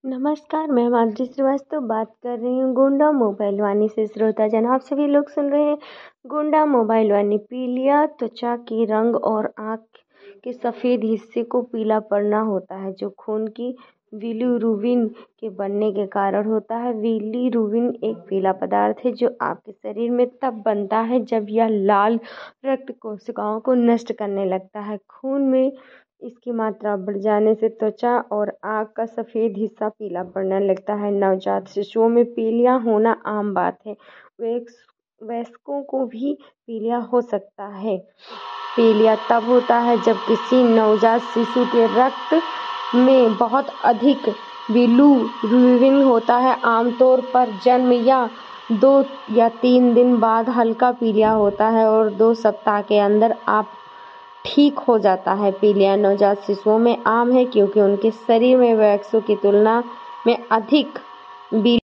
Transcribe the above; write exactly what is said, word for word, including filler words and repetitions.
नमस्कार, मैं माधुरी श्रीवास्तव बात कर रही हूँ गोंडा मोबाइल वाणी से। श्रोताजन, आप सभी लोग सुन रहे हैं गोंडा मोबाइल वाणी। पीलिया त्वचा की रंग और आँख के सफ़ेद हिस्से को पीला पड़ना होता है, जो खून की बिलीरुबिन के बनने के कारण होता है। बिलीरुबिन एक पीला पदार्थ है जो आपके शरीर में तब बनता है जब यह लाल रक्त कोशिकाओं को नष्ट करने लगता है। खून में इसकी मात्रा बढ़ जाने से त्वचा और आँख का सफ़ेद हिस्सा पीला पड़ने लगता है। नवजात शिशुओं में पीलिया होना आम बात है। वयस्कों को भी पीलिया हो सकता है। पीलिया तब होता है जब किसी नवजात शिशु के रक्त में बहुत अधिक बिलीरुबिन होता है। आमतौर पर जन्म या दो या तीन दिन बाद हल्का पीलिया होता है और दो सप्ताह के अंदर आप ठीक हो जाता है। पीलिया नवजात शिशुओं में आम है क्योंकि उनके शरीर में वयस्कों की तुलना में अधिक बिली